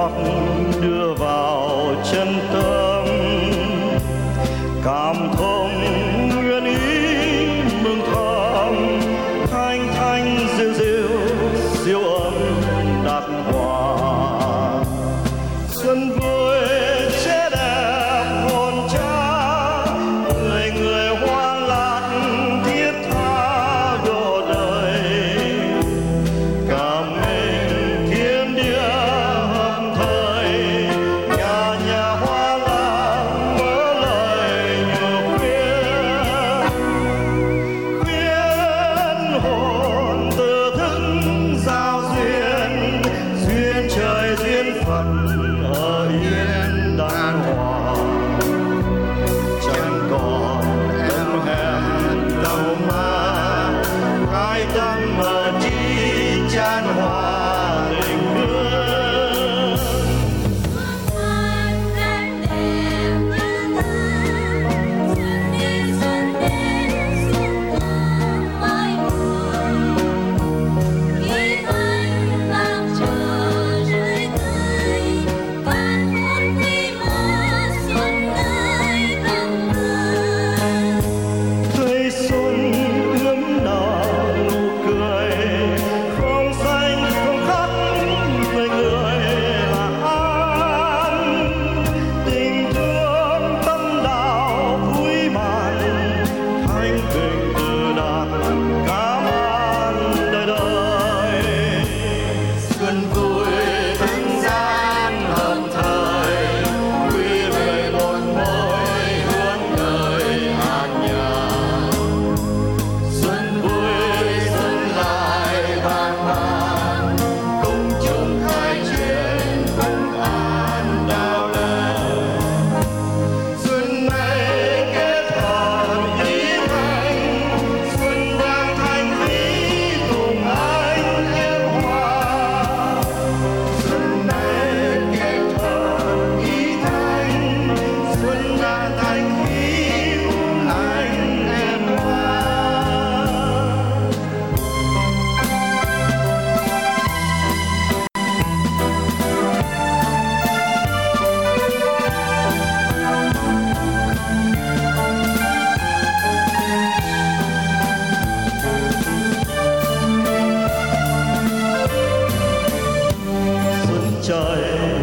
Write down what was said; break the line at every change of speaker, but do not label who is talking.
ngọc đưa vào chân tâm, cảm thông nguyện ý mừng thầm, thanh thanh rêu rêu siêu âm đạt hòa. Xuân vui trẻ đẹp hồn cha, người người hoa lạc thiết tha độ đời. Cảm ơn thiên địa hợp thời, nhà nhà hoa lạc mở lời nhược khuyên hồn tự thức giao duyên, duyên trời duyên phận ở yên đàng hoàng. Chẳng còn em hẹn đâu mà hai tâm ở chi chan hòa tình thương. Tươi xuân ươm nở nụ cười, không xanh không khắc người người là an. Tình thương tâm đạo vui màn, thanh bình từ đạt cảm an đời đời. Xuân vui thanh gian hợp thời, quy về một mối hướng đời an nhàn. Xuân vui xuân lại vang vang, cùng chung khai truyền cùng an đạo lời. Xuân này kết hợp ý thành, xuân đang thành ý cùng anh em hoa. Xuân này kết hợp ý thành, xuân đang thành ý cùng anh em hoa. Xuân trời